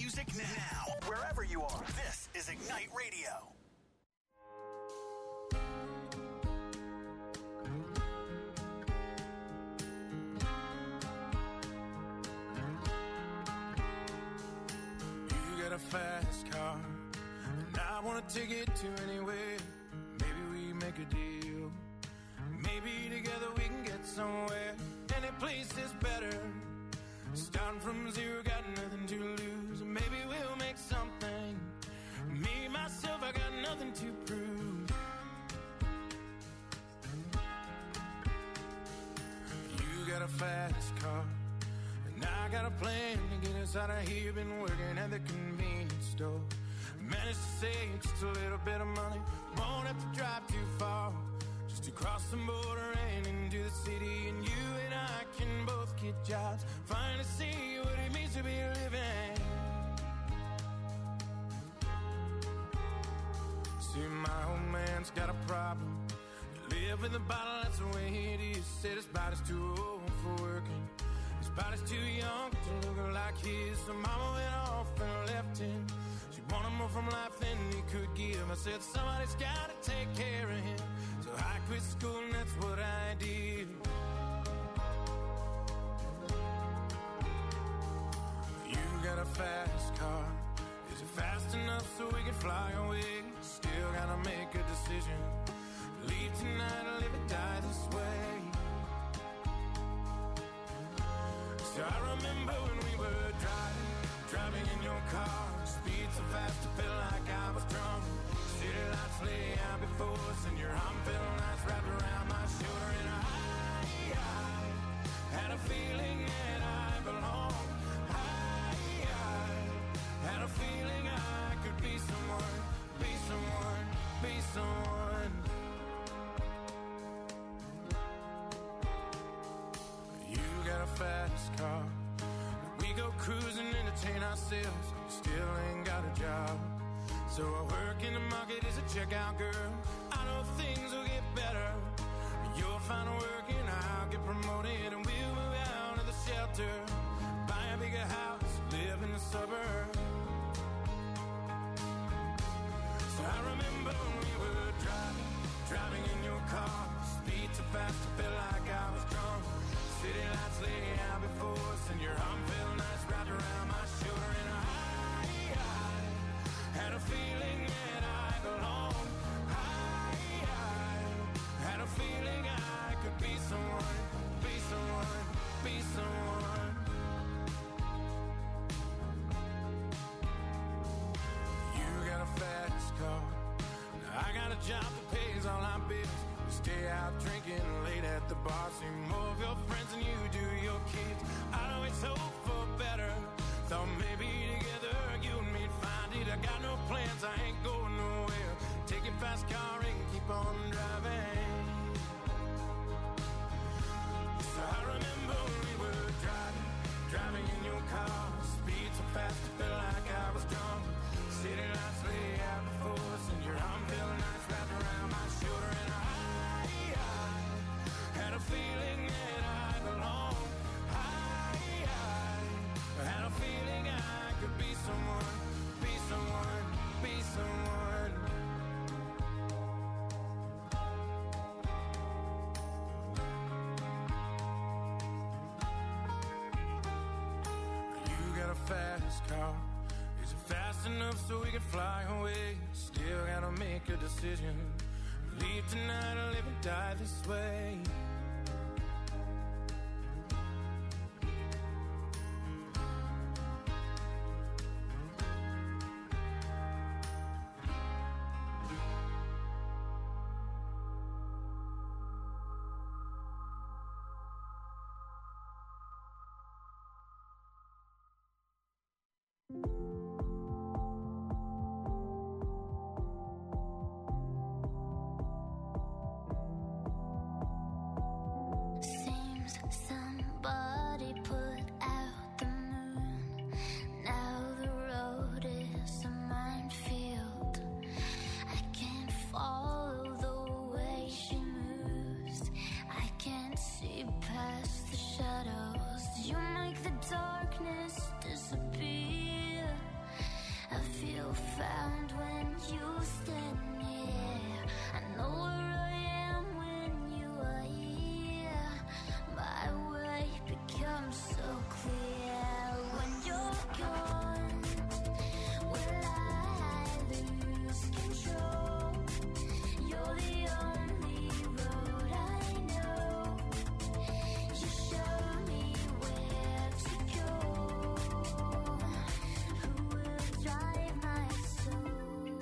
music now. Wherever you are, this is Ignite Radio. You got a fast car, and I want to take it to anywhere. Maybe we make a deal. Maybe together we can get somewhere. Any place is better. Starting from zero, got nothing to lose. Maybe we'll make something. Me, myself, I got nothing to prove. You got a fast car, and I got a plan to get us out of here. Been working at the convenience store. Managed to save just a little bit of money. Won't have to drive too far. Just to cross the border and into the city. And you and I can both get jobs. Finally see what it means to be living. See, my old man's got a problem. You live in the bottle, that's the way it is. Said his body's too old for working. His body's too young to look like his. So mama went off and left him. She wanted more from life than he could give. I said somebody's gotta take care of him. So I quit school and that's what I did. You got a fast car. Is it fast enough so we can fly away? Still gotta make a decision. Leave tonight or live or die this way. So I remember when we were driving in your car. Speed so fast I felt like I was drunk. City lights lay out before us, and your arm felt nice wrapped around my shoulder. And I had a feeling that I belonged. I had a feeling I could be someone, be someone, be someone. You got a fast car. We go cruising, entertain ourselves. Still ain't got a job. So I work in the market as a checkout girl. I know things will get better. You'll find work and I'll get promoted. And we'll move out of the shelter. Buy a bigger house, live in the suburbs. So I remember when we were driving in your car. Speed so fast I felt like I was drunk. City lights lay out before us, and your arm felt nice wrapped around my shoulder. And I had a feeling that I belonged. I had a feeling I could be someone, be someone, be someone. You got a fast car. Now I got a job that pays all our bills. We stay out drinking late at the bar. See more of your friends than you do your kids. I always hope for better. Thought maybe together you and me'd find it. I got no plans, I ain't going nowhere. Take your fast car and keep on driving. So I remember when we were driving in your car. Speed so fast I felt like I was drunk. City lights lay out before us, and your arm felt nice wrapped around my shoulder. And I had a feeling that I belonged. I had a feeling I could be someone, be someone, be someone. You got a fast car. Is it fast enough so we can fly away? Still gotta make a decision. Leave tonight or live and die this way. Past the shadows, you make the darkness disappear. I feel found when you stand near. I know where I am when you are here. My way becomes so clear when you're gone. Will I lose control? You're the only road I know. You show me where to go. Who will drive my soul?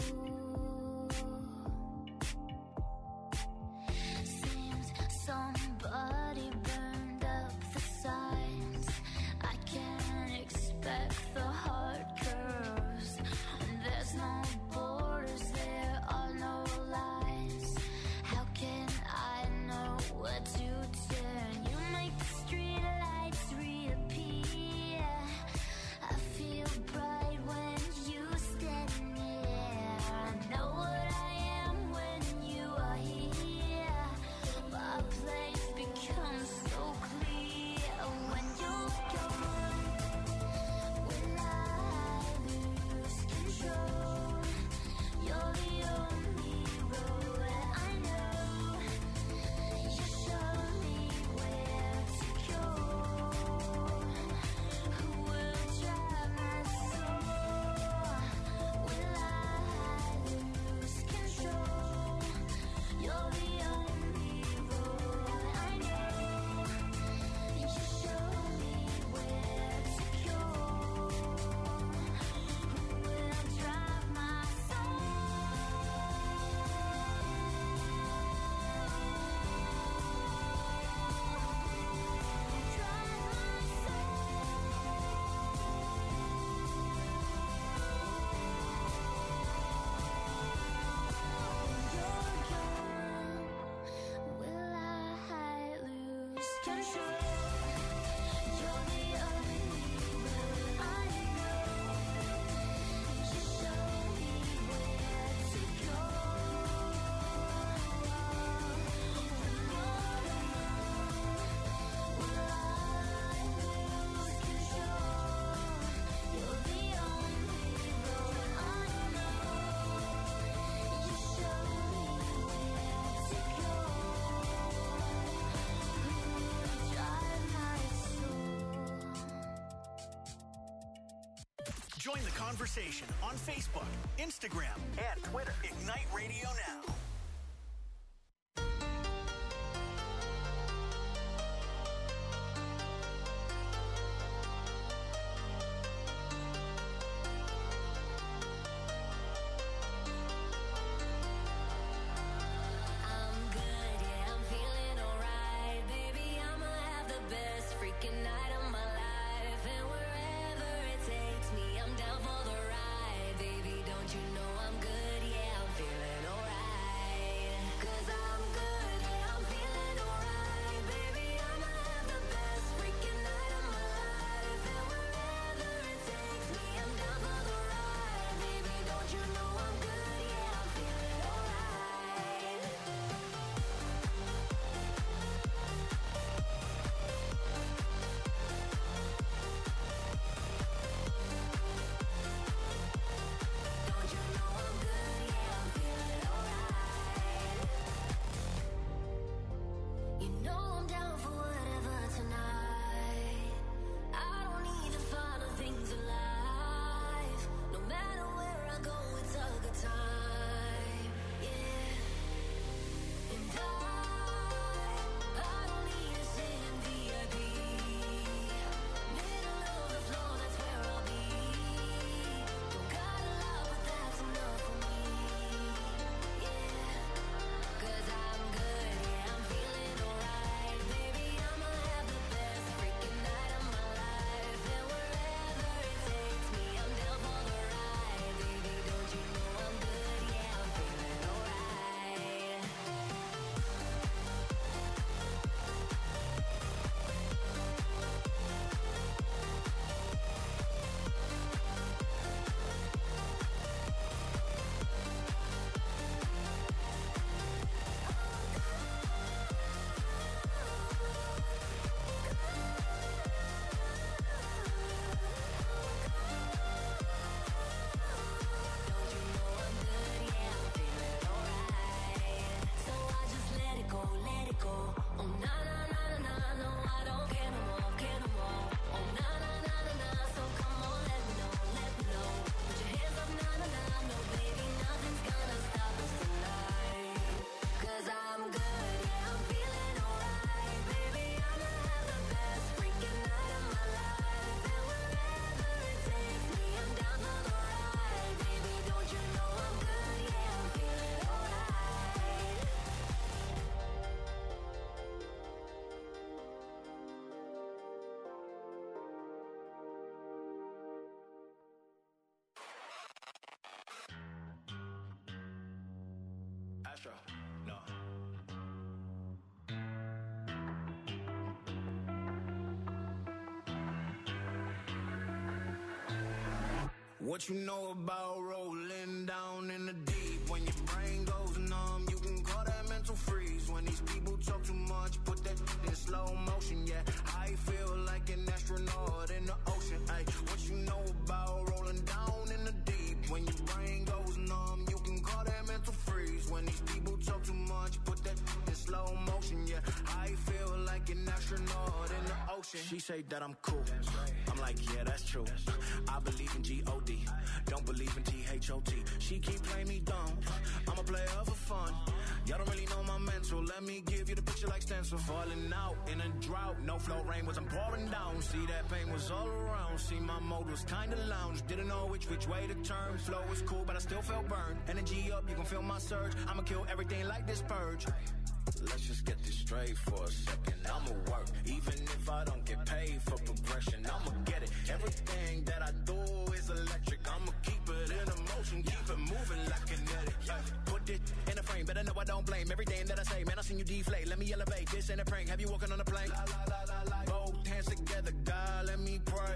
Seems somebody burned up the signs. I can't expect the hard curves. There's no borders, there are no lines. How can I know where to turn? You make the street lights reappear. I feel bright when you stand near. I know what I am when you are here. My place becomes so clear when you're gone. Will I lose control? You're the only road I know. You show me where to go. Who will drive my soul? Will I lose control? You're the only road I know. You show me where to go. Who will drive my soul? Will I lose control? You're the only road I know. You show me where to go. Will I lose control? You're the only road I know. You show me where to go. Who will drive my soul? Join the conversation on Facebook, Instagram, and Twitter. Ignite Radio Now. I'm good, yeah, I'm feeling alright. Baby, I'ma have the best freaking night of my life. And wherever it takes me, I'm down for the ride. Baby, don't you know I'm good, yeah, I'm feeling alright. Castro. No. What you know about rolling down in the deep? When your brain goes numb, you can call that mental freeze. When these people talk too much, put that in slow motion, yeah. I feel like an astronaut in the ocean, ay. What you know about rolling down in the deep? When your brain goes numb, you can call that mental freeze. When these people talk too much, put that in slow motion, yeah. I feel like an astronaut in the ocean. She say that I'm cool. I'm like, yeah, that's true. I believe in G-O-D. Don't believe in T-H-O-T. She keep playing me dumb. I'm a player for fun. Y'all don't really know my mental. Let me give you the picture like stencil. Falling out in a drought. No flow, rain wasn't pouring down. See, that pain was all around. See, my mode was kinda lounge. Didn't know which way to turn. Flow was cool, but I still felt burned. Energy up, you can feel my surge. I'ma kill everything like this purge. Let's just get this straight for a second. I'ma work, even if I don't get paid for progression. I'ma get it. Everything that I do is electric. I'ma keep it in motion, keep it moving like kinetic. Put it in a frame, better know I don't blame everything that I say. Man, I seen you deflate. Let me elevate. This ain't a prank. Have you walking on a plane? Both hands together, God, let me pray.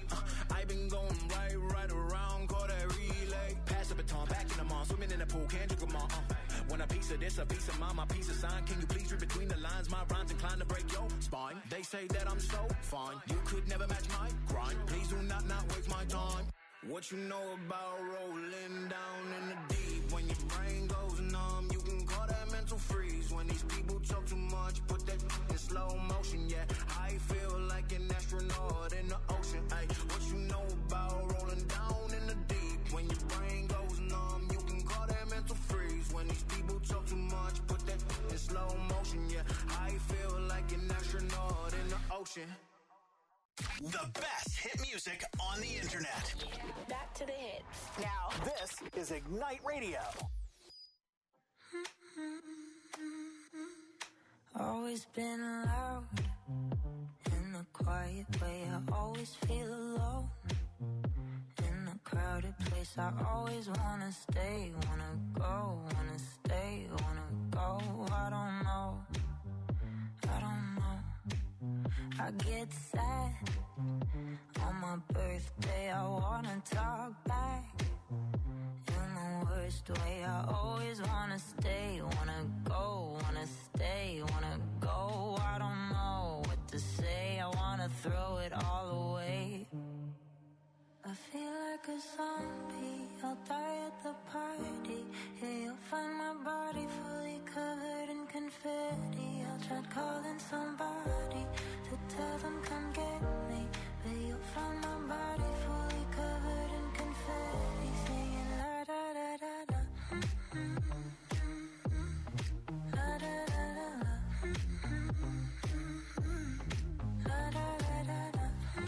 I been going right around, call that relay. Pass the baton, back in the mall, swimming in the pool, can't drink them all. Want a piece of this, a piece of mine, my piece of sign. Can you please read between the lines? My rhymes inclined to break your spine. They say that I'm so fine, you could never match my grind. Please do not waste my time. What you know about rolling down in the deep? When your brain goes numb, you can call that mental freeze. When these people talk too much, put that in slow motion, yeah. I feel like an astronaut in the ocean, ay. What you know about rolling down in the deep? When your brain goes numb, you can call that mental freeze. When these people talk too much, put that in slow motion, yeah. I feel like an astronaut in the ocean. The best hit music on the internet. Back to the hits. Now, this is Ignite Radio. Always been loud in a quiet way. I always feel alone in a crowded place. I always wanna stay, wanna go, wanna stay, wanna go. I don't know. I get sad on my birthday. I wanna talk back in the worst way. I always wanna stay, wanna go, wanna stay, wanna go. I don't know what to say. I wanna throw it all away. I feel like a zombie. I'll die at the party. Yeah, you'll find my body fully covered in confetti. I'll try calling somebody to tell them come get me, but you'll find my body fully covered in confetti, singing la da da da da, la da da da da, la da da da da,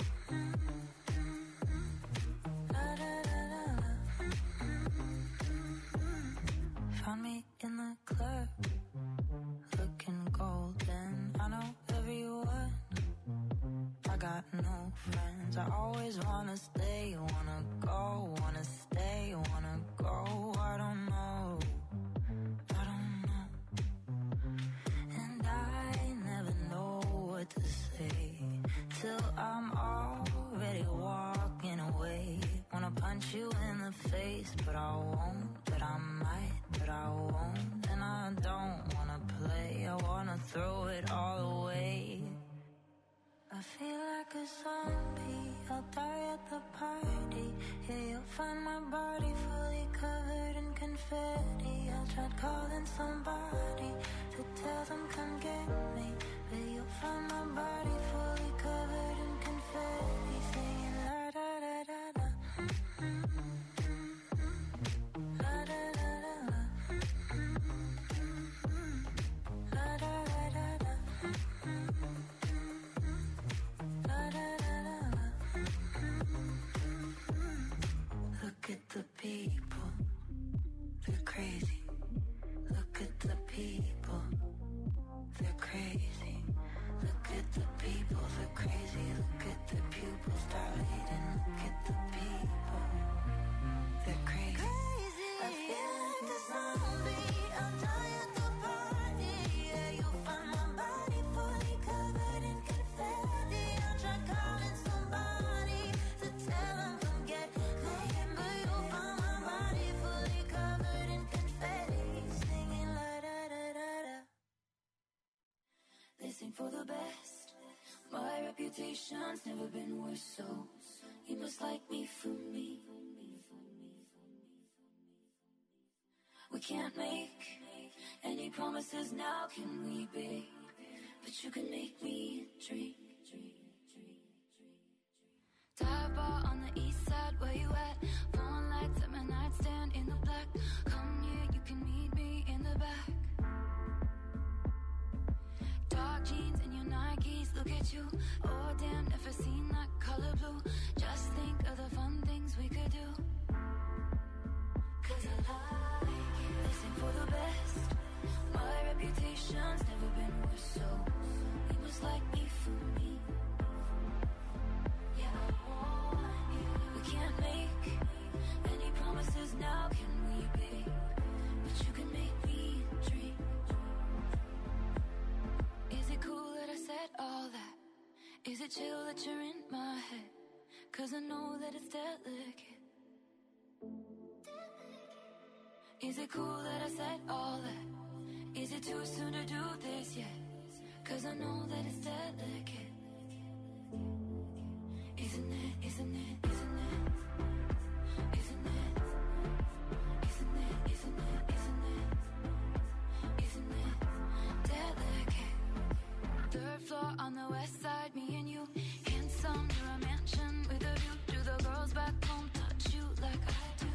la da da da da. Found me in the club, looking golden. I know everyone. I got no friends. I always wanna stay, wanna go, wanna stay, wanna go. I don't know. And I never know what to say till I'm already walking away. Wanna punch you in the face, but I won't, but I might, but I won't. And I don't wanna play, I wanna throw it all away. I feel like a zombie, I'll die at the party. Yeah, you'll find my body fully covered in confetti. I'll try calling somebody to tell them come get me, but you'll find my body fully covered in confetti, singing la da da da da, la da da da da, la da da da da. Look at the people, they're crazy. Look at the people, they're crazy. Look at the people. reputation's never been worse, so you must like me for me. We can't make any promises now, can we, babe? But you can make me drink. Dive bar on the east side, where you at? Phone lights at my nightstand in the black. Come here, you can meet me in the back. Dark jeans and your Nikes, look at you. Oh damn, never seen that color blue. Just think of the fun things we could do. Cause I like you. This ain't for the best. My reputation's never been worse, so you must like me for me. Yeah, I want you. We can't make any promises now, can we, babe? But you can make me dream. Is it cool that I said all that? Is it chill that you're in my head? Cause I know that it's delicate. Is it cool that I said all that? Is it too soon to do this yet? Cause I know that it's delicate. Isn't it, isn't it, isn't it? Isn't it? Isn't it, isn't it, isn't it? Isn't it delicate? Third floor on the west side, me and you. Handsome, near a mansion with a view. Do the girls back home touch you like I do?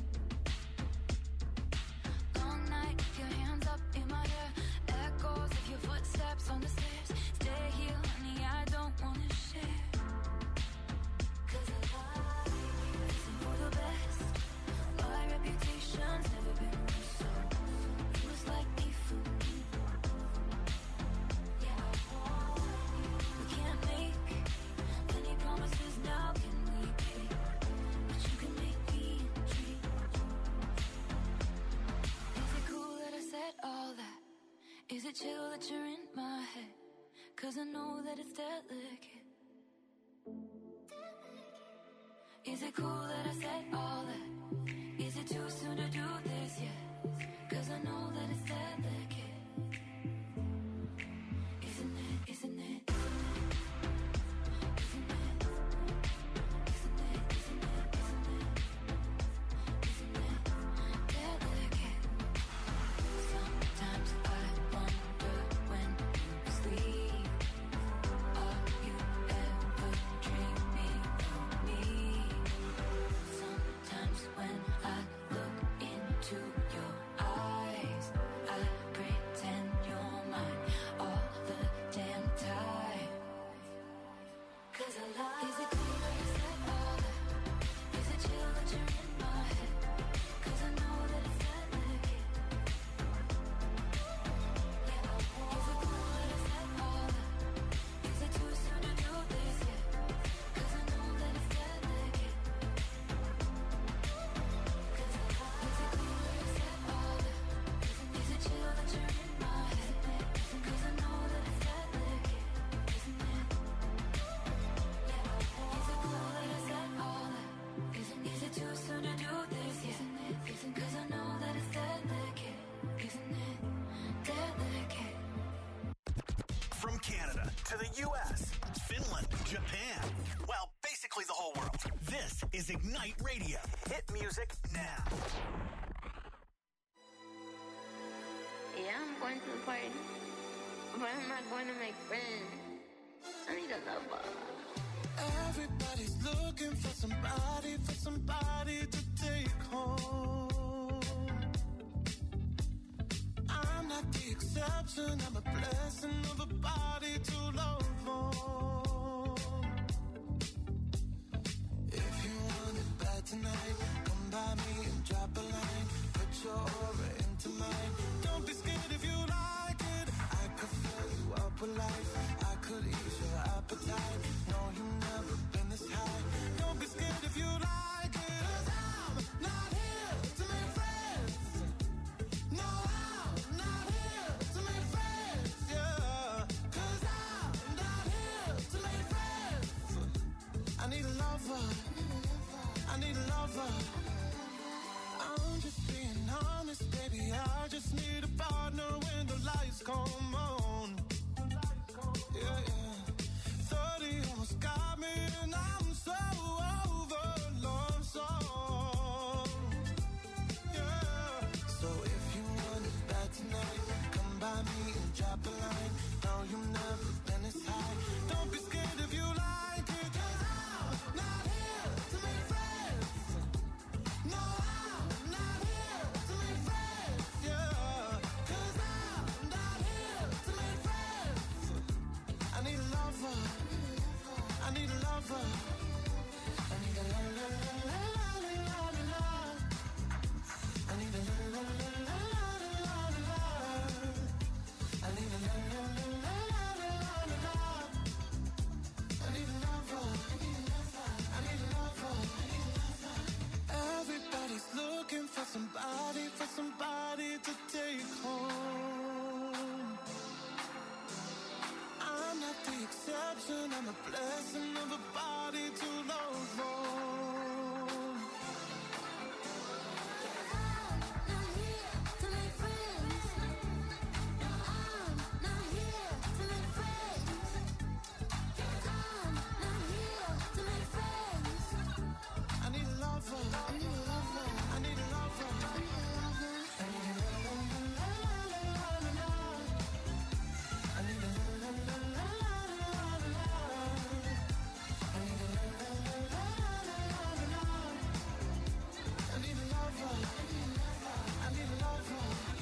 Long night, your hands up in my hair. Echoes of your footsteps on the stairs. Stay here, honey, I don't wanna share. Cause I like you. Listen for the best. My reputation's never been worse, so you must like me for me. Yeah, I want you. We can't make any promises now, can we, babe? But you can make me dream. Is it cool that I said all that? Is it chill that you're in my head? Cause I know that it's delicate. Is it cool that I said all that? Is it too soon to do this yet? Cause I know that it's delicate. Isn't it, isn't it, isn't it? Isn't it? Isn't it, isn't it, isn't it? Isn't it delicate? Sometimes I wonder when you sleep, are you ever dreaming of me? Sometimes when I look into your eyes, I pretend you're mine all the damn time. Cause I like. Is it cool that you said all that? Is it chill that you're in my head? Cause I know that it's delicate. Yeah, I want. Is it cool that I said all that? Is it too soon to do this yet? Cause I know that it's delicate. Cause I like. Is it cool that I said all that? Is it chill that you're in my head? Cause I know that it's delicate. Isn't it? Yeah, I want. Is it cool that I said all that? Is it too soon to do this yet? Isn't it? Isn't cause I know that it's delicate. Isn't it delicate? From Canada to the U.S., Finland, Japan. Well, basically the whole world. This is Ignite Radio. Hit music now. Yeah, I'm going to the party, but I'm not going to make friends. I need a lover. Everybody's looking for somebody to take home. I'm not the exception, I'm a blessing of a body to love on. If you want it bad tonight, come by me and drop a line. Put your aura into mine. Don't be scared if you like it. I could fill you up with life. I could ease your appetite. No, you've never been this high. Don't be scared if you like it. 'Cause I'm not here to make friends. No, I'm not here to make friends. Yeah. 'Cause I'm not here to make friends. I need a lover. I need a lover. I'm just being honest, baby. I just need a partner when the lights come on. Yeah, yeah. 30 on lover. I need a lover. I need a la la la la la la la la. I need a la la la la la la la. I need a la la la la la la la. I need a lover. I need a lover. Everybody's looking for somebody to take home. I'm not the exception, I'm a blessing of a body to love on. I'm not here to make friends. No, I'm not here to make friends. I'm not here to make friends. I need a lover. I need a lover. I need a lover. I need a lover. I need a la la la la la la la. I need a la la la la la la la. I need a la la la la la la la. I need a lover. I need a lover.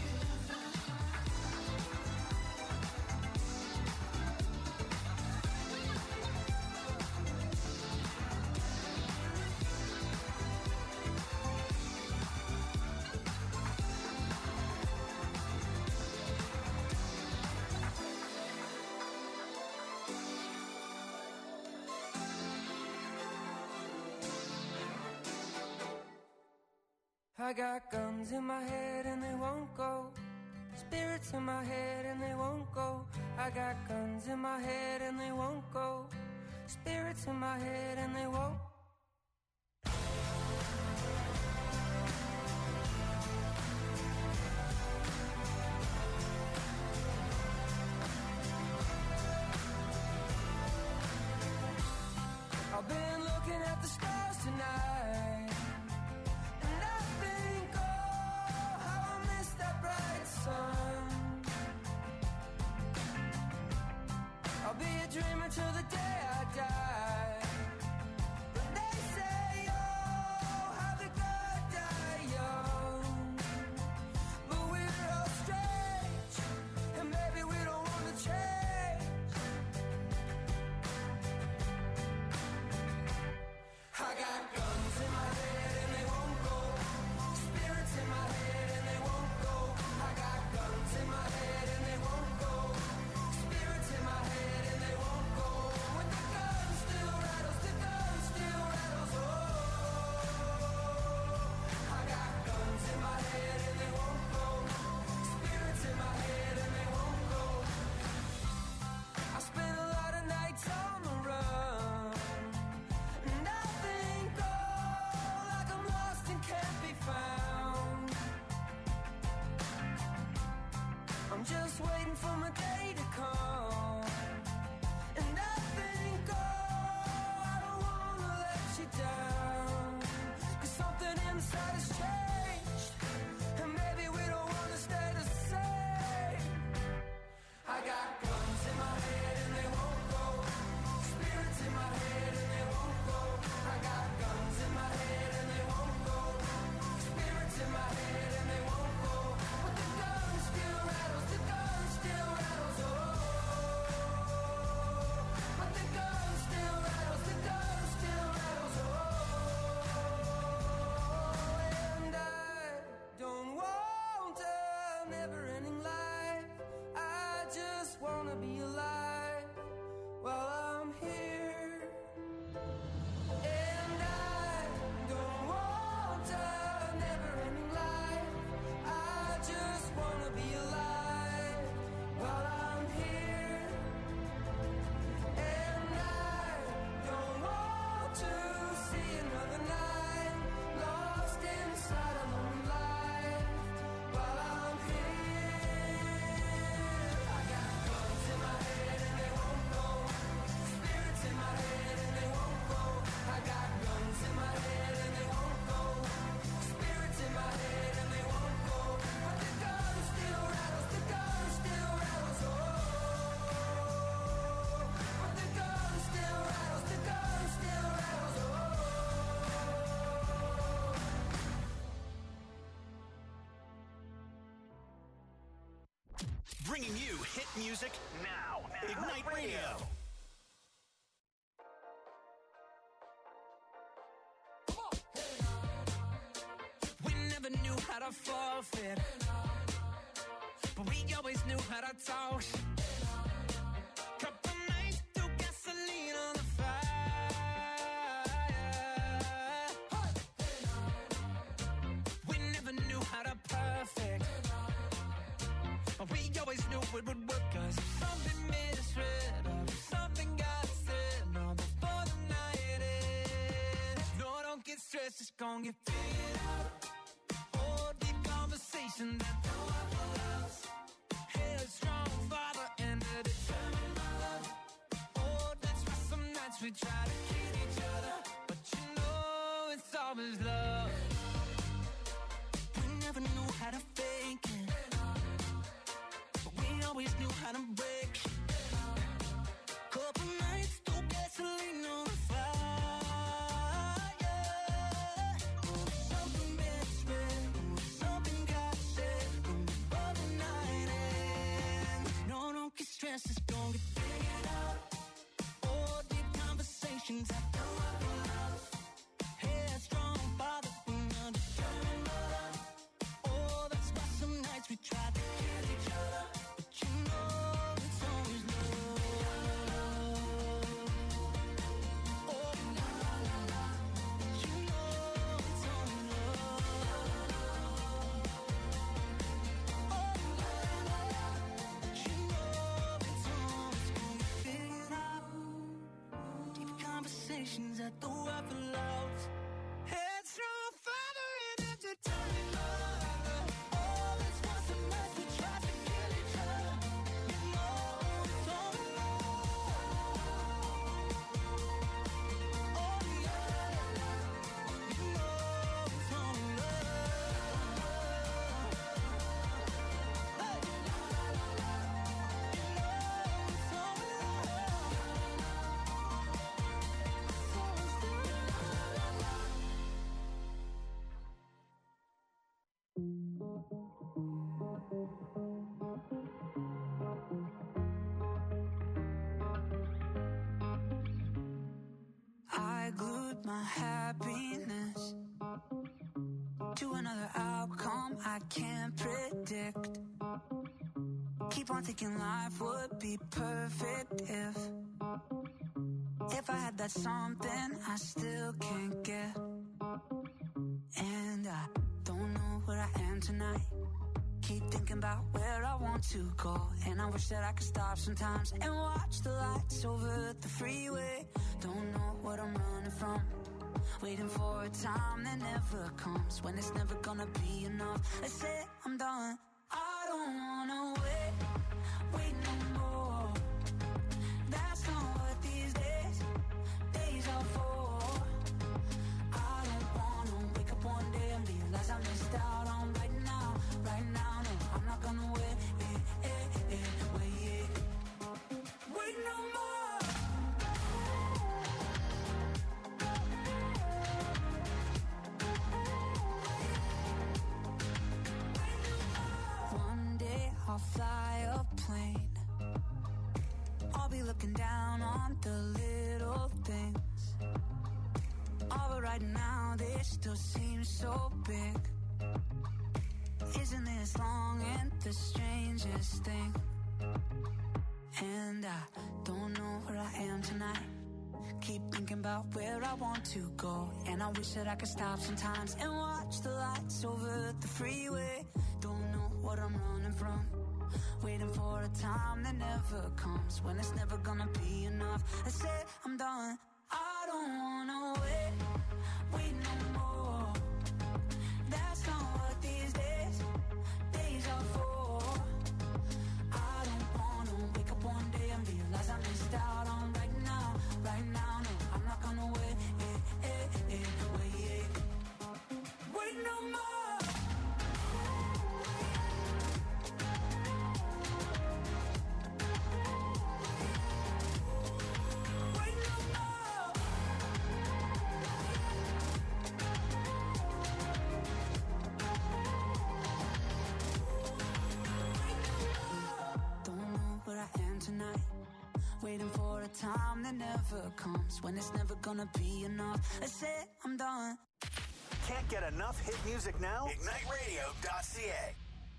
I got guns in my head and they won't go. Spirits in my head and they won't go. I got guns in my head and they won't go. Spirits in my head and they won't. I've been looking at the stars tonight. And I think, oh, how I miss that bright sun. I'll be a dreamer till the day I die. But they say, oh, how the good die young. But we're all strange, and maybe we don't want to change. I got guns in my head and they won't go. Spirits in my head and they won't go. I got guns in my head and they won't go. Spirits in my head and they won't go. When the gun still rattles, the gun still rattles. Oh, I got guns in my head and they won't go. Spirits in my head and they won't go. I spent a lot of nights on the run. And I think, oh, like I'm lost and can't be found. I'm just waiting for my day to come. And I think, oh, I don't wanna let you down. 'Cause something inside has changed. And maybe we don't wanna stay the same. I got guns in my head and they won't go. Spirits in my head and they won't go. I got guns in my head and they won't go. Spirits in my head and they won't go. But the gun still rattles, the gun still rattles. Oh, but the gun still rattles, the gun still rattles. Oh, and I don't want a never-ending life. I just wanna be alive while I'm here. And I don't want a never-ending life. I just wanna be alive while I'm here. And I don't want to see another night lost inside a lonely life while I'm here. I got guns in my head and they won't go. Spirits in my head and they won't go. I got guns in my head and they won't go. Spirits in my head and they won't go. But the gun still rattles, the gun still rattles. Oh, but the gun still rattles, the gun still rattles. Oh. Bringing you hit music now. Ignite Radio. gonna forfeit. But we always knew how to talk. Couple nights threw gasoline on the fire. We never knew how to perfect. But we always knew it would work. Cause if something made us red, or if something got said, no, before the night ends. No, don't get stressed, it's gonna get figured out. Oh, deep conversation that don't have a house. Headstrong father and a determined mother. Oh, that's why some nights we try to kid each other. But you know it's always love. We never knew how to fake it. We always knew how to break. Couple nights, threw gasoline on the fire. Something made us red, something got said before the night ends. No, don't get stressed, it's gonna get figured out. Oh, deep conversations that don't have a love. Headstrong father and a determined mother. Oh, that's why some nights we tried to kill each other. You know it's always love. Oh, la, la, la, la. You know it's always love. Oh, la, la, la. You know it's always gonna get figured out. Deep conversations that don't have a loud. Headstrong father and a determined mother. Oh, that's why some nights we try to kill each other. You know it's only love. Oh, yeah. You know it's only love. Hey. You know it's only I glued my happiness to another outcome I can't predict. Keep on thinking life would be perfect if I had that something I still can't get. And I don't know where I am tonight. Keep thinking about where I want to go. And I wish that I could stop sometimes and watch the lights over the freeway. Don't know what I'm running from. Waiting for a time that never comes. When it's never gonna be enough. I say I'm done. I don't wanna wait no more. That's not what these days are for. I don't wanna wake up one day and realize I missed out on right now, no, I'm not gonna wait no more. One day I'll fly a plane. I'll be looking down on the little things. Oh, but right now they still seem so big. Isn't this long and the strangest thing? And I don't know where I am tonight. Keep thinking about where I want to go. And I wish that I could stop sometimes and watch the lights over the freeway. Don't know what I'm running from. Waiting for a time that never comes. When it's never gonna be enough. I say I'm done. I don't wanna wait no more. That's not what these days are for. I don't wanna wake up one day and realize I missed out on right now, no, I'm not gonna wait no more. Wait no more. Don't know where I am tonight. Waiting for a time that never comes. When it's never gonna be enough. I say I'm done. Can't get enough hit music now? IgniteRadio.ca.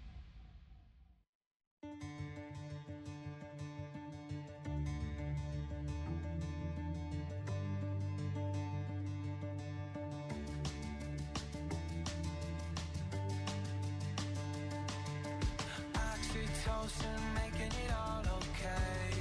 Oxytocin, making it all okay.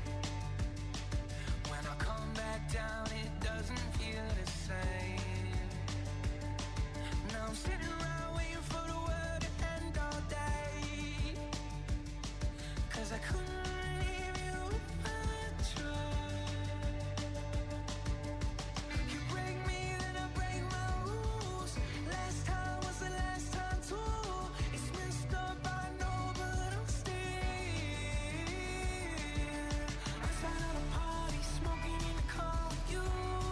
When I come back down, it doesn't feel the same. Now I'm sitting around waiting for the world to end all day. 'Cause I couldn't leave you if I tried. You break me, then I break my rules. Last time was the last time too. It's messed up, I know, but I'm still outside of the party, smoking in the car with you.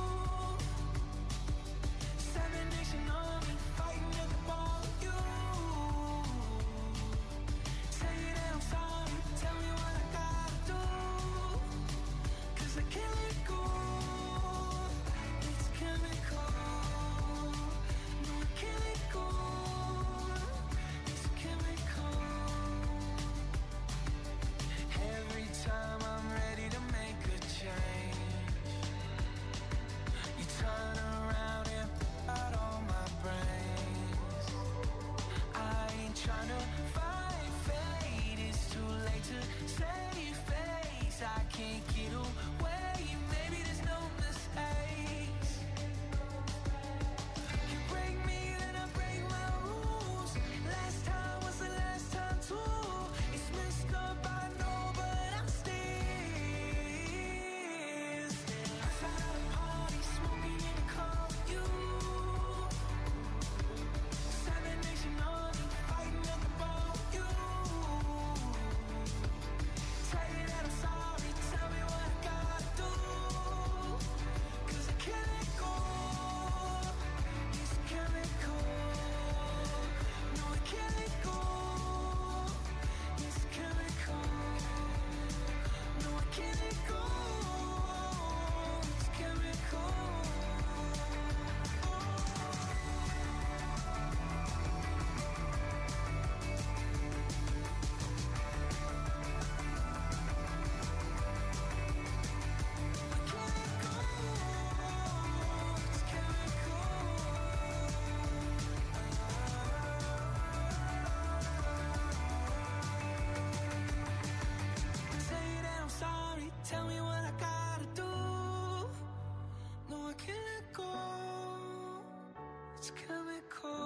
7 Nation Army, fighting at the bar with you. Say that I'm sorry, tell me what I gotta do. 'Cause I can't let go. It's chemical. No, I can't let go. It's chemical. Every time I'm ready to make a change, you turn around and put out all my brains. I ain't trying to fight fate, it's too late to save face. I can't get away, maybe there's no mistakes. You break me, then I break my rules. Last time was the last time too. It's messed up, I know, but I'm still outside of the party, smoking in the car with you. 7 Nation Army, fighting at the bar with you. Say that I'm sorry, tell me what I gotta do. 'Cause I can't let go. It's chemical. No, I can't let go. It's chemical. No, I can't let go. It's chemical. Say that I'm sorry, tell me what I gotta do. No, I can't let go. It's chemical.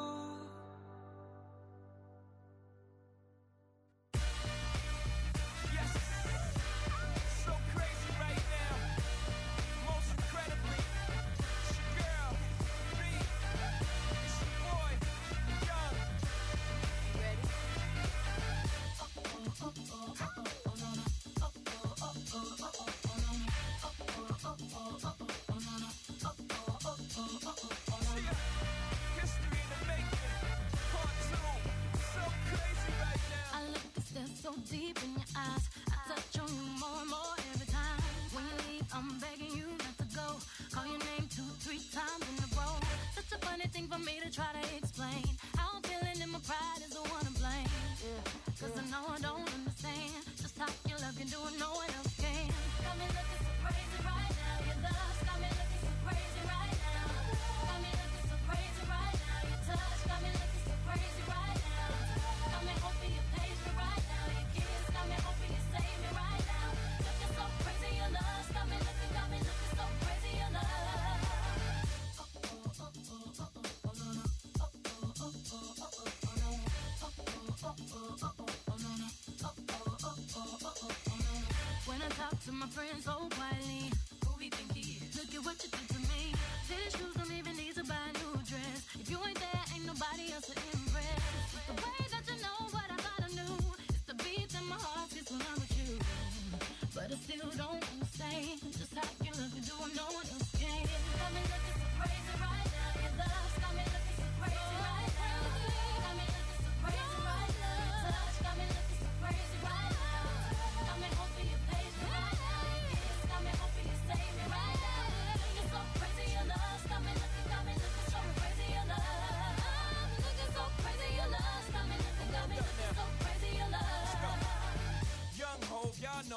Yes, so crazy right now. Most incredibly, it's your girl, B. It's your boy, Young. You ready? History in the making, part 2. So crazy right now. I look and stare so deep in your eyes. I touch on you more and more every time. When you leave, I'm begging you not to go. Call your name 2-3 times in a row. Such a funny thing for me to try to explain. How I'm feeling and my pride is the one to blame. 'Cause I know I don't understand just how your love can do it, no one else can. Got me looking so crazy right now. Your love got me looking so crazy right now. Got me looking so crazy right now. Your touch got me looking so crazy right now. Got me hoping you page me right now. Your kiss got me hoping you save me right now. Looking so crazy, your love got me looking so crazy, your love. When I talk to my friends so quietly, who we think he is? Look at what you did to me. These shoes don't even need to buy a new dress. If you ain't there, ain't nobody else to impress. It's the way that you know what I thought I knew. It's the beat in my heart gets when I'm with you. But I still don't understand just how you look and do what no one else can. Got me looking so crazy right now. Your love got me looking so crazy right now. Got me looking so crazy right now. Your touch got me looking so crazy right now. Got me hoping you page me right now. Your kiss got me hoping you say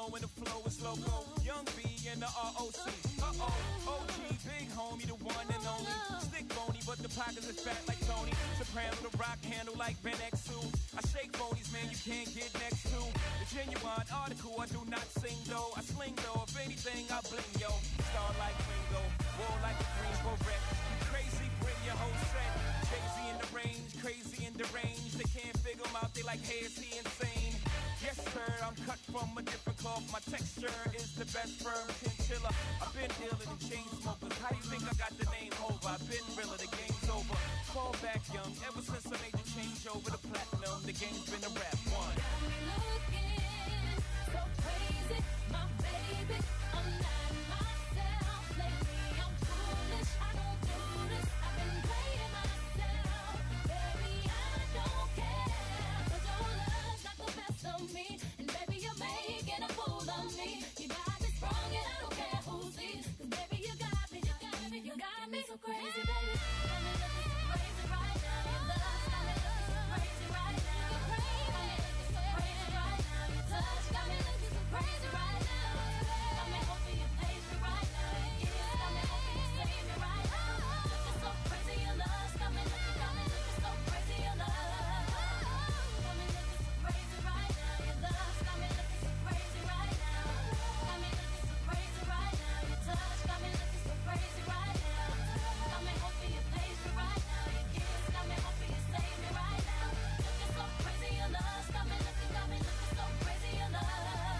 and the flow is loco. Young B and the ROC. OG, big homie, the one and only. Stick bony, but the pockets is fat like Tony. Soprano, the rock handle like Ben X2. I shake phonies, man, you can't get next to. The genuine article, I do not sing though. I sling though, if anything, I bling yo. Star like Ringo, war like a Greensboro wreck. Crazy, bring your whole set. Crazy in the range, crazy in the range. They can't figure him out, they like, hey, is he insane? Yes, sir, I'm cut from a different cloth. My texture is the best firm chinchilla. I've been dealing in chain smokers. How you think I got the name over? I've been realer, the game's over. Fall back young, ever since I made the change over the platinum. The game's been a rap one. Got me looking so crazy, my baby. I'm not myself lately. I'm foolish. I don't do this. I've been playing myself, baby. I don't care, 'cause your love's got the best of me, and baby, you're making a fool of me. You got me sprung, and I don't care who sees, 'cause baby, you got me so crazy, baby. Got me looking so crazy right now. Your love's got me looking so crazy right now. You're crazy, got me looking so crazy right now. Your touch got me looking so crazy right now. Got me hoping you page me right now. Your kiss got me hoping you save me right now. Looking so crazy, your love's got me looking so crazy, your love. Got me looking so crazy right now. Your love's got me looking so crazy right now. Got me looking so crazy right now. Your touch got me looking so crazy right now. Got me hoping you page me right now. Your kiss got me hoping you save me right now. Looking so crazy, your love's got me looking so crazy, your love.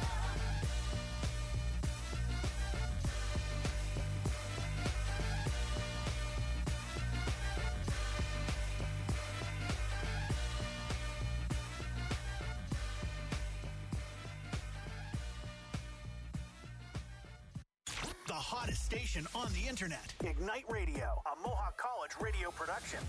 The hottest station on the internet. Ignite Radio, a Mohawk College radio production.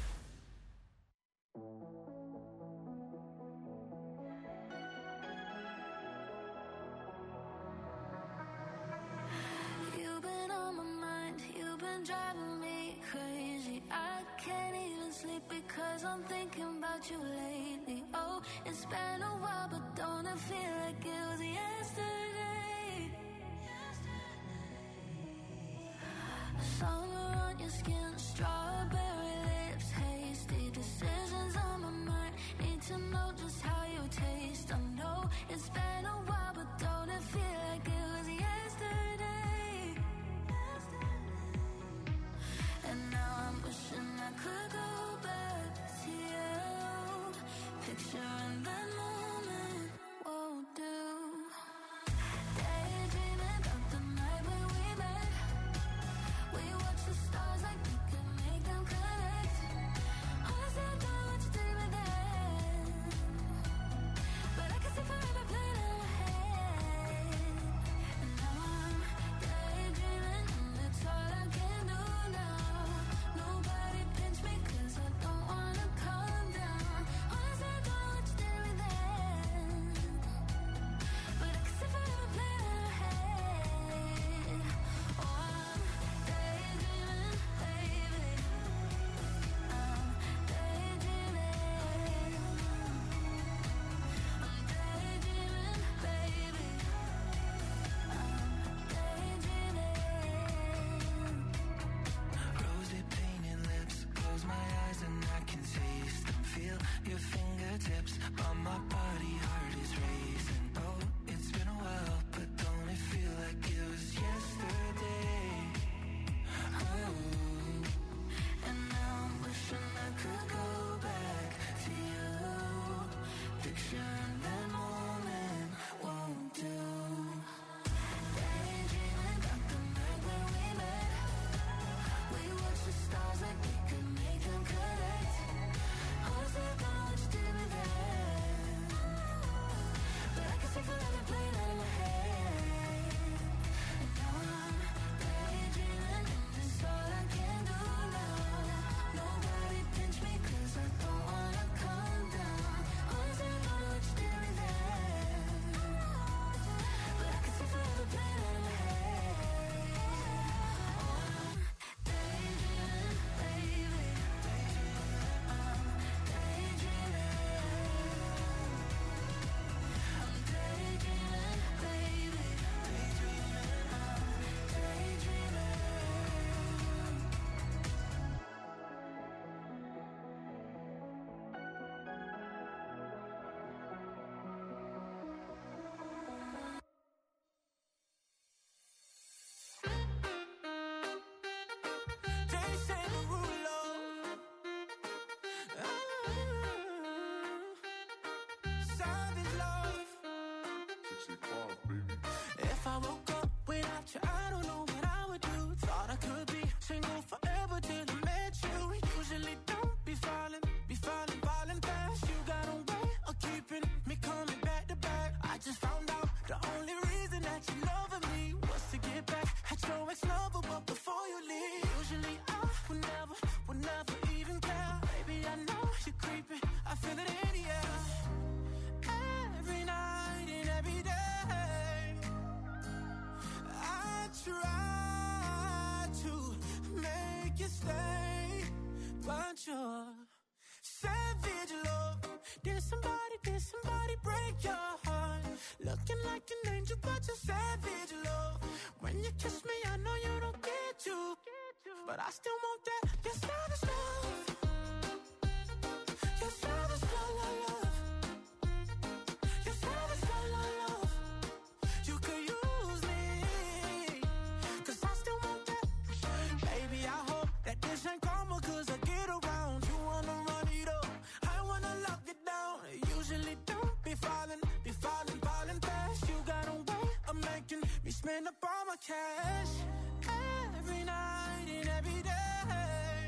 You've been on my mind, you've been driving me crazy. I can't even sleep because I'm thinking about you lately. Oh, it's been a while, but don't it feel like it was yesterday? Summer on your skin, strawberry lips, hasty decisions on my mind. Need to know just how you taste. I know it's been a while, but don't it feel like it was yesterday? And now I'm wishing I could go back to you. Picturing that moment won't do. Daydreaming about the night when we met. We watched the stars like we could make them connect. Honestly, I don't know what you did with that, but I can see forever playing in my head. And now I'm daydreaming, and it's all I can do now. Nobody pinch me 'cause I don't wanna calm down. Honestly, I don't know what you did with that, but I can see forever playing in my head. Oh, I'm daydreaming, baby. I'm daydreaming. I'm daydreaming, baby. I'm daydreaming. Rosy painted lips, close my eyes and I can taste them. Feel your fingertips on my body, heart is racing. Oh, it's been a while, but don't it feel like it was yesterday? Oh, and now I'm wishing I could go back to you. Picturing that moment won't do. Daydreaming about the night when we met. We watched the stars like we could make them connect. Honestly, I don't know what you did with that, but I can see forever playing out in my head. And now I'm daydreaming, and it's all I can do now. Nobody pinch me 'cause I don't wanna calm down. Honestly, I don't know what you sexy pop, baby. If I woke up without you, I don't know what I would do. Thought I could be single forever till I met you. Usually don't be falling fast. You got a way of keeping me coming back to back. I just found out the only reason that you loving me was to get back at your ex-lover, but before you leave. Usually I would never even care. Baby, I know you're creeping, I feel it in the air. Every night and every day I try to make you stay, but you're savage love. Did somebody break your heart? Looking like an angel, but you're savage love. When you kiss me, I know you don't get to, but I still want that. You're savage love. You're savage love, love. You're savage love, love. You could use me, 'cause I still want that. Baby, I hope that this ain't karma, 'cause I get around. You wanna run it up, I wanna lock it down. Usually don't be falling fast. You got a way of making me spend up all my cash. Every night and every day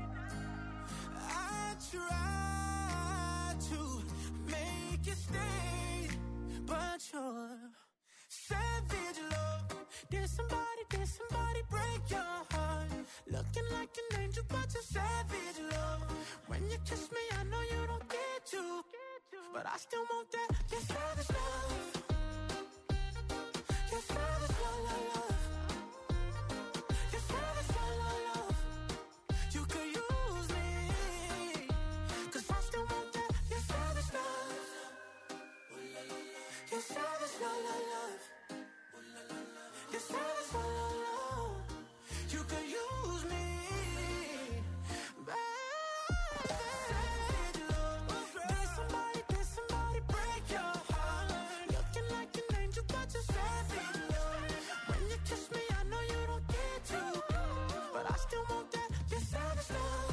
I try to make you stay, but you're savage love. Did somebody break your heart? Looking like an angel, but you're savage love. When you kiss me, I know you don't get to, but I still want that. You're savage love. You're savage love, love. You're savage love, love. You could use me, 'cause I still want that. You're savage love. You're savage love, love. You're savage love, love. You could use me, baby. Savage love. Did somebody break your heart? Looking like an angel, but you're savage love. When you kiss me, I know you don't get to, but I still want that. You're savage love.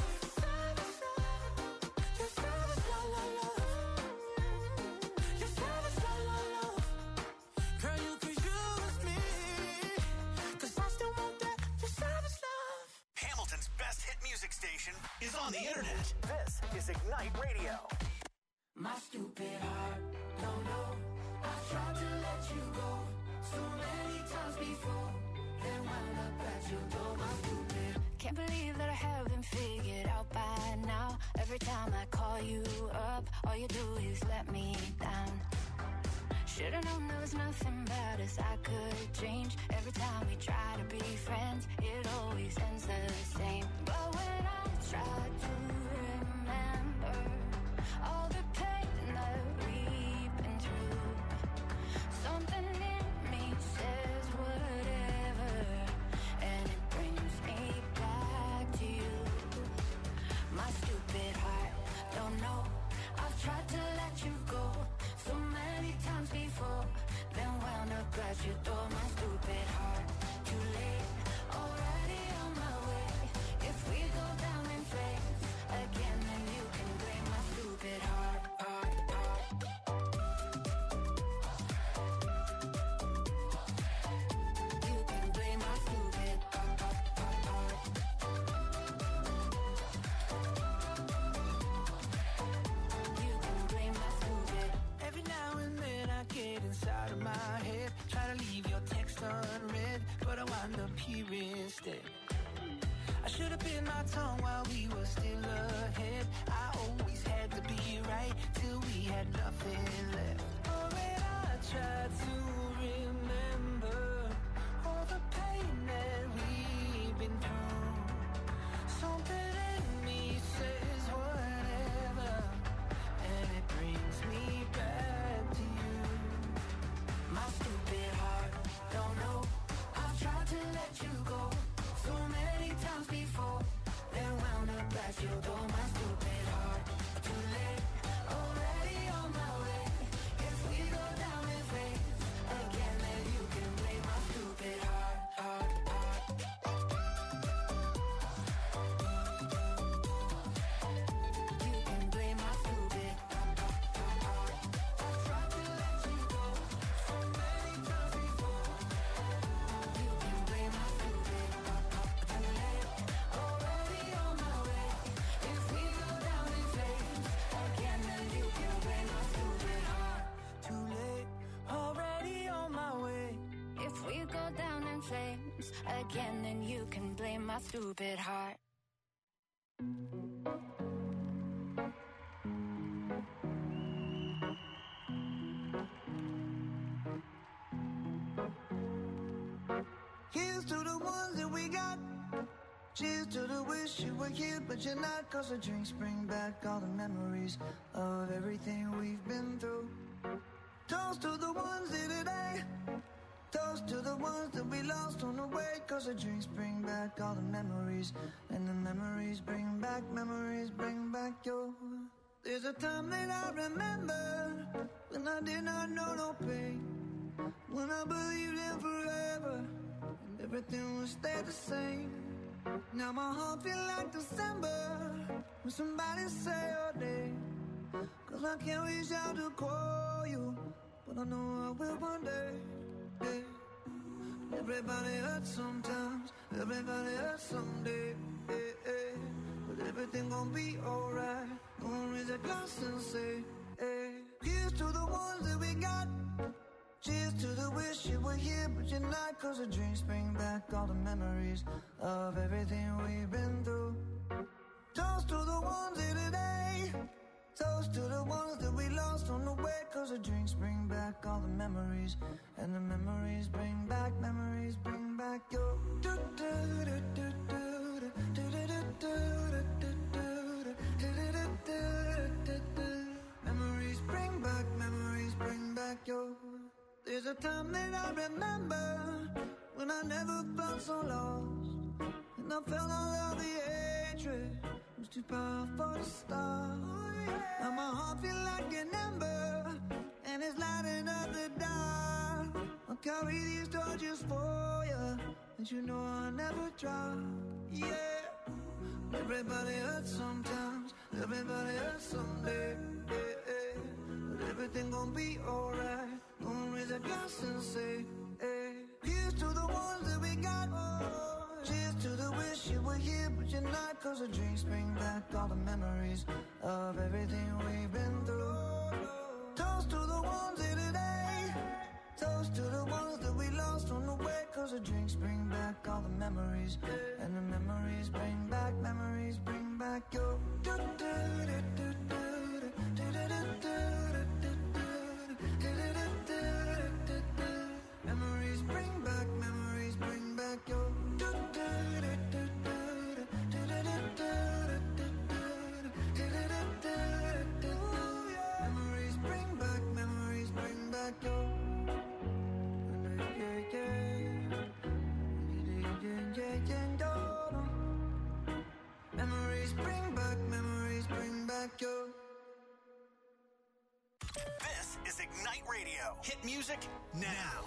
You're savage love, love. You're savage love, love. Girl, you could use me, 'cause I still want that. You're savage love. Hamilton's best hit music station is on the internet. This is Ignite Radio. My stupid heart, don't know. I've tried to let you go so many times before, then wound up at your door. My stupid. Can't believe that I haven't figured out by now. Every time I call you up, all you do is let me down. Should've known there was nothing about us I could change. Every time we try to be friends, it always ends the same. But when I try to remember all the pain that we've been through, something in me says whatever, and it brings me back to you. My stupid heart, don't know. I've tried to let you go so many times before, then wound up at your door. My stupid heart, too late, already on my way. If we go down in flames again, then you can blame my stupid heart. You can blame my stupid heart. You can blame my stupid. Every now and then I get inside of my head, try to leave your text unread, but I wind up here instead. I should have bit my tongue while we were still ahead. I always had to be right till we had nothing left. Oh, when I tried to remember all the pain that we've been through, something in me says whatever, and it brings me back to you. My stupid heart, don't know. I've tried to let you go so many times before, then wound up at your door. My stupid heart, too late, already on my way. If we go down in flames again, then you can blame my stupid heart. You can blame my stupid heart. I tried to let you go so once again, then you can blame my stupid heart. Here's to the ones that we got. Cheers to the wish you were here, but you're not. Cause the drinks bring back all the memories of everything we've been through. Toast to the ones here today. Toast to the ones that we lost on the way. Cause the drinks bring back all the memories. And the memories bring back your. There's a time that I remember when I did not know no pain. When I believed in forever and everything would stay the same. Now my heart feel like December when somebody say your name. Cause I can't reach out to call you, but I know I will one day. Yeah. Everybody hurts sometimes, everybody hurts someday. But everything gon' be alright. Gonna raise a glass and say, hey. Here's to the ones that we got. Cheers to the wish you were here, but you're not. Cause the drinks bring back all the memories of everything we've been through. Toast to the ones here today. Toast to the ones that we lost on the way. Cause the drinks bring back all the memories. And the memories bring back your. Memories bring back your. There's a time that I remember when I never felt so lost. And I felt all of the hatred was too powerful to stop. Now my heart feel like an ember and it's lighting up the dark. I'll carry these torches for you, and you know I'll never drop. Yeah. Everybody hurts sometimes, everybody hurts someday. But everything gon' be alright. Gonna raise a glass and say, hey. Here's to the ones that we got. Cheers to the wish you were here, but you're not. Cause the drinks bring back all the memories of everything we've been through. Toast to the ones here today. Toast to the ones that we lost on the way. Cause the drinks bring back all the memories. And the memories bring back your. Memories bring back your. Memories bring back your. Memories bring back your. This is Ignite Radio. Hit music now.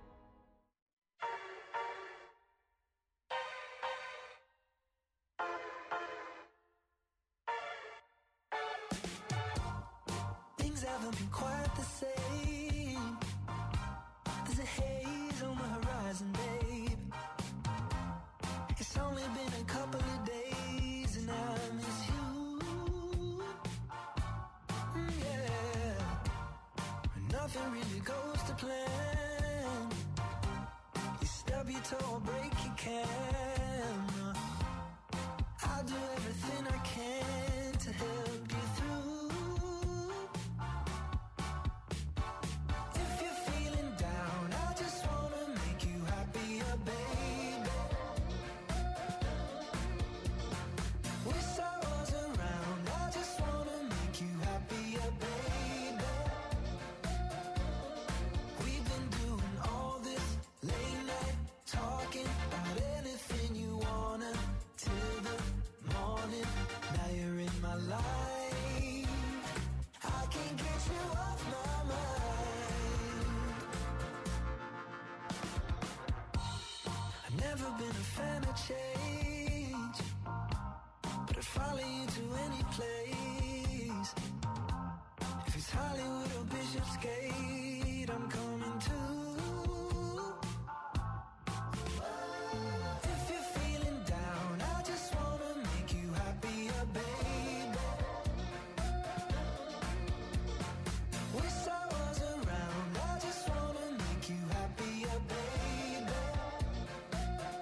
Things haven't been quite the same. There's a haze on the horizon, babe. It's only been a couple of days and I miss you. Yeah. Nothing really goes to plan. You stub your toe or break your camera. I'll do everything I can to help you through. If you're feeling down, I just wanna make you happier, baby. Wish I was around, I just wanna make you happier, baby. We've been doing all this late night talking about anything you wanna till the morning. Now you're in my life. I can't get you off my mind. I've never been a fan of change, but I'd follow you to any place. If it's Hollywood or Bishopsgate, I'm coming too. If you're feeling down, I just wanna make you happier, baby. Wish I was around, I just wanna make you happier, baby.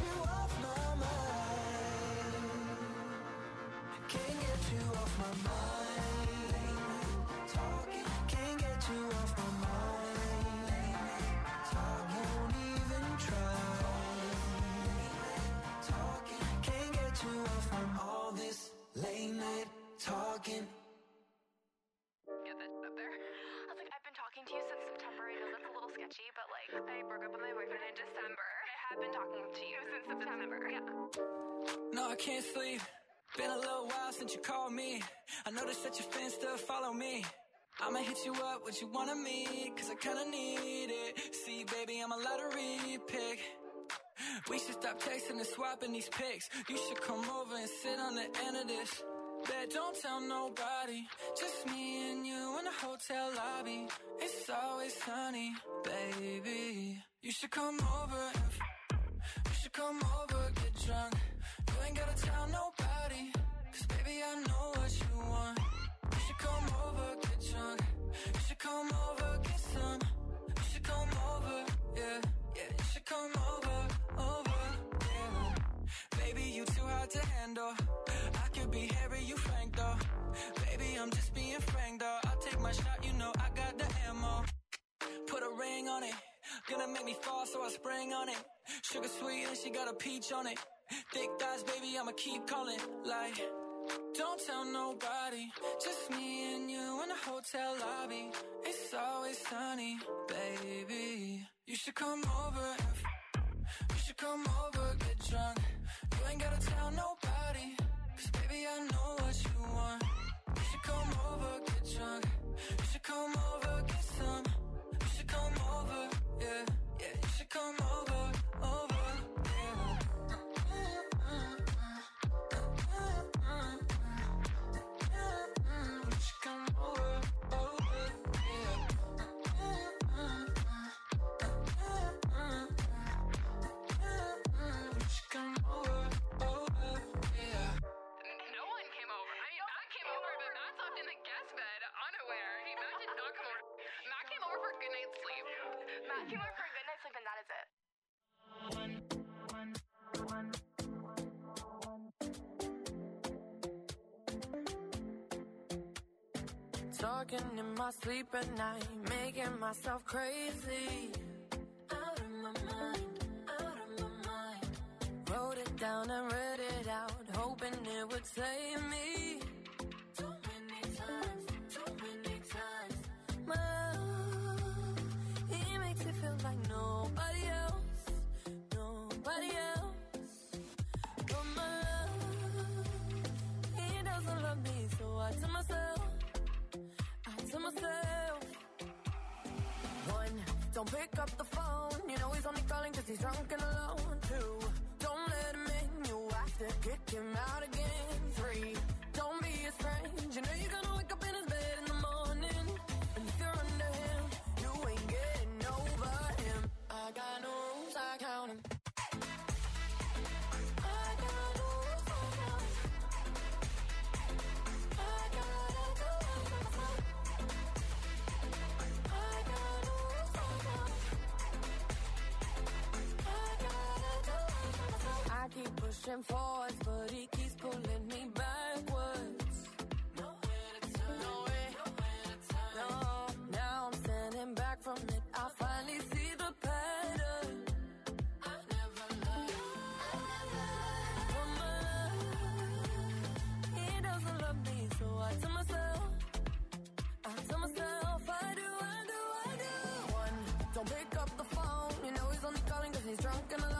you off my mind. Can't get you off my mind. Talking, can't get you off my mind. I won't even try. Talking, can't get you off from all this late night talking. Get that up there. I was like, I've been talking to you since September. I know that's a little sketchy, but like, I broke up with my boyfriend in December. I have been talking to you since September. Yeah. No, I can't sleep. Been a little while since you called me. I noticed that your fans still follow me. I'ma hit you up, what you want of me, cause I kinda need it. See, baby, I'm a lottery pick. We should stop texting and swapping these pics. You should come over and sit on the end of this. Bet don't tell nobody. Just me and you in the hotel lobby. It's always sunny, baby. You should come over and you should come over, get drunk. You ain't gotta tell nobody, cause baby I know what you want. You should come over, get drunk. You should come over, get some. You should come over, yeah, yeah. You should come over, yeah. Baby, you too hard to handle. I could be Harry, you Frank though. Baby, I'm just being frank though. I'll take my shot, you know I got the ammo. Put a ring on it. Gonna make me fall, so I spring on it. Sugar sweet and she got a peach on it. Thick thighs, baby, I'ma keep calling. Like, don't tell nobody. Just me and you in the hotel lobby. It's always sunny, baby. You should come over. You should come over, get drunk. You ain't gotta tell nobody, cause baby I know what you want. You should come over, get drunk. You should come over, get some. You should come over, yeah, yeah. You should come over, yeah. You should come over, yeah. You should come over, yeah. No one came over. I mean, Matt came over, but Matt slept in the guest bed, unaware. Matt did not come over. Matt came over for a good night's sleep. Matt came over for a good night's sleep, and that is it. Talking in my sleep at night, making myself crazy. Out of my mind, out of my mind. Wrote it down and read it out, hoping it would save me. Too many times. My love, he makes it feel like nobody else. But my love, he doesn't love me, so I tell myself. One, don't pick up the phone. You know he's only calling cause he's drunk and alone. Two, don't let him in. You have to kick him out again. Three, don't be his friend. You know you're gonna wake up in his bed in the morning. And if you're under him, you ain't getting over him. I got no rules, I count him. I got no rules, I count him. I gotta do it myself. I keep pushing forwards, but he keeps pulling me backwards. Nowhere to turn. No, now I'm standing back from it. I finally see the pattern. I never loved. But my love, he doesn't love me, so I tell myself, I do. One, don't pick up the phone. You know he's only calling cause he's drunk and